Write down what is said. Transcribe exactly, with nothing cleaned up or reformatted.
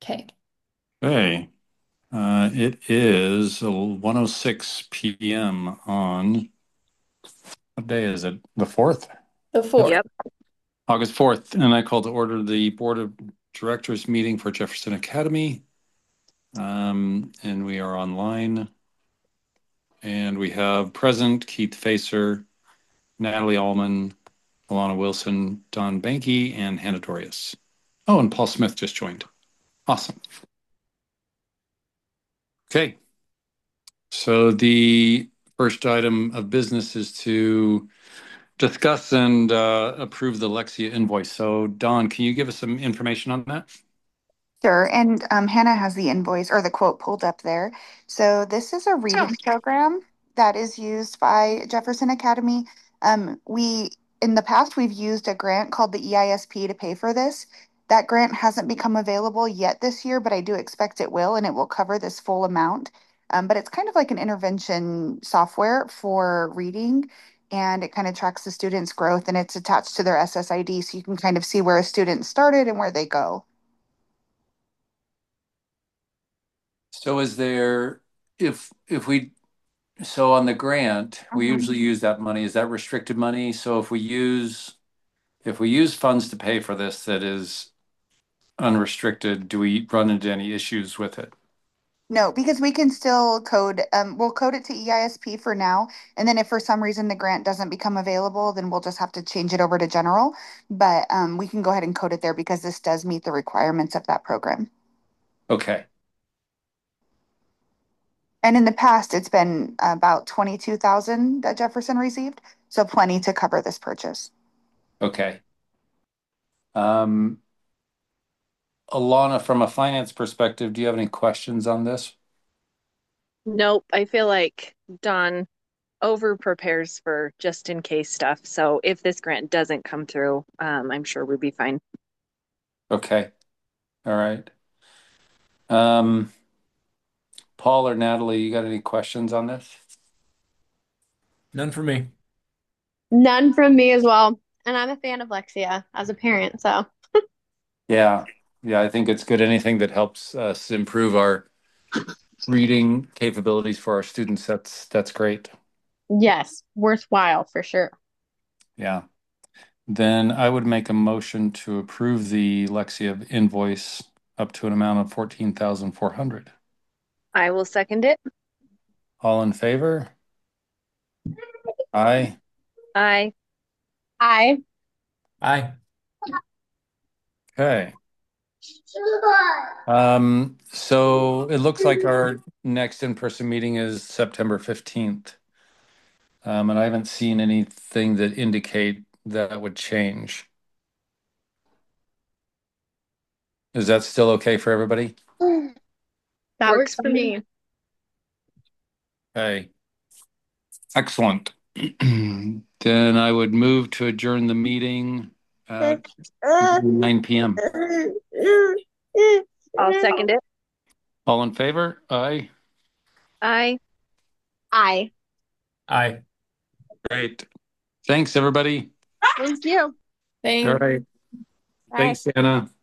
Okay. Hey, uh, it is one oh six p m on, what day is it? The fourth? The Yep, fourth. Yep. August fourth. And I call to order the Board of Directors meeting for Jefferson Academy. Um, and we are online. And we have present Keith Facer, Natalie Allman, Alana Wilson, Don Banky, and Hannah Dorius. Oh, and Paul Smith just joined. Awesome. Okay. So the first item of business is to discuss and uh, approve the Lexia invoice. So, Don, can you give us some information on that? Sure. And um, Hannah has the invoice or the quote pulled up there. So this is a reading program that is used by Jefferson Academy. Um, we, in the past, we've used a grant called the E I S P to pay for this. That grant hasn't become available yet this year, but I do expect it will, and it will cover this full amount. Um, but it's kind of like an intervention software for reading, and it kind of tracks the students' growth, and it's attached to their S S I D, so you can kind of see where a student started and where they go. So, is there, if if we, so on the grant, we usually use that money. Is that restricted money? So if we use, if we use funds to pay for this that is unrestricted, do we run into any issues with it? No, because we can still code, um, we'll code it to E I S P for now. And then if for some reason the grant doesn't become available, then we'll just have to change it over to general. But um, we can go ahead and code it there because this does meet the requirements of that program. Okay. And in the past, it's been about twenty-two thousand that Jefferson received. So plenty to cover this purchase. Okay. Um, Alana, from a finance perspective, do you have any questions on this? Nope. I feel like Don over prepares for just in case stuff. So if this grant doesn't come through, um, I'm sure we'll be fine. Okay. All right. Um, Paul or Natalie, you got any questions on this? None for me. None from me as well. And I'm a fan of Lexia as a parent, so Yeah. Yeah, I think it's good. Anything that helps us improve our reading capabilities for our students, that's that's great. yes, worthwhile for sure. Yeah. Then I would make a motion to approve the Lexia invoice up to an amount of fourteen thousand four hundred. I will second it. All in favor? Aye. I I Aye. Okay. Um, so it looks like our next in-person meeting is September fifteenth. Um, and I haven't seen anything that indicate that would change. Is that still okay for everybody? that works works for for me. me. Okay, excellent. Then I would move to adjourn the meeting at nine p m. I'll second it. All in favor? Aye. I I. Aye. Great. Thanks, everybody. Thank you. All Thank right. Bye. Thanks, Anna.